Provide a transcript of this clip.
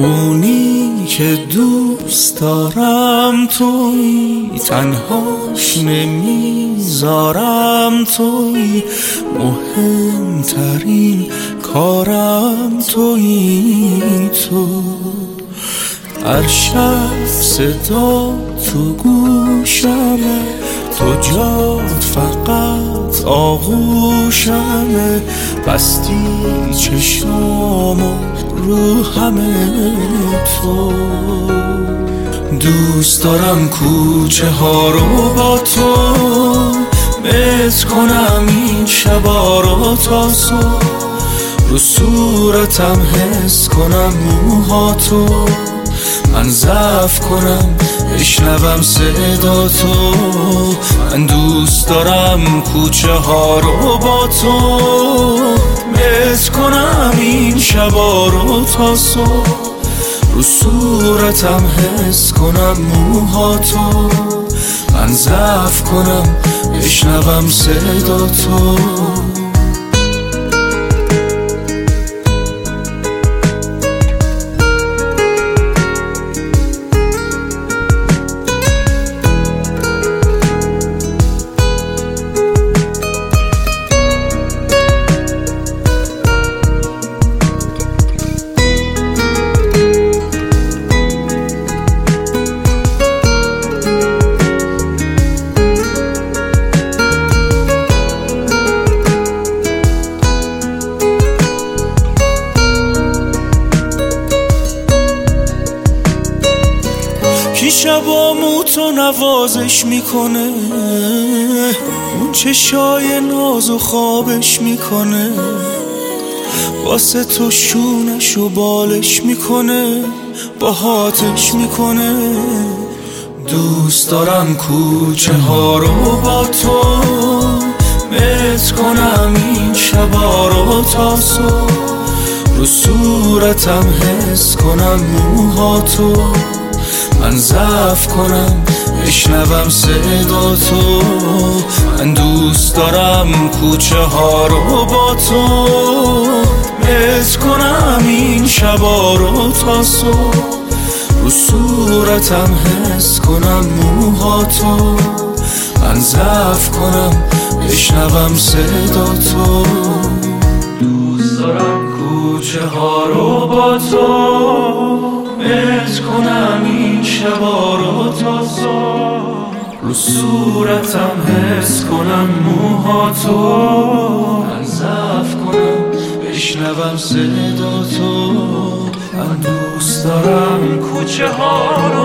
اونی که دوست دارم تویی، تنهاش نمیذارم تویی، مهمترین کارم تویی تو. هر شب صدا تو گوشمه، تو جات فقط آغوشمه، بستی چشمامو رو همه تو. دوست دارم کوچه ها رو با تو مت کنم، این شبا رو تا صبح، رو صورتم حس کنم موهاتو، من ضعف کنم بشنوم صدا تو. من دوست دارم کوچه ها رو با تو مت کنم، این شبا رو تا صبح، رو صورتم حس کنم موهاتو، من ضعف کنم بشنوم صدا تو. کی شبامو تو نوازش میکنه، اون چشای ناز و خوابش میکنه، واسه تو شونش و بالش میکنه، باهاتش میکنه. دوست دارم کوچه ها رو با تو مت کنم، این شبا رو تا صبح، رو صورتم حس کنم موهاتو، من ضعف کنم بشنوم صدا تو. من دوست دارم کوچه ها رو با تو مت کنم، این شبا رو تا صبح، رو صورتم حس کنم موهاتو، من ضعف کنم بشنوم صدا تو. دوست دارم کوچه ها رو با تو مت کنم، این شبا رو تا صبح، رو صورتم حس کنم موهاتو، من ضعف کنم بشنوم صدا تو. من دوست دارم کوچه ها رو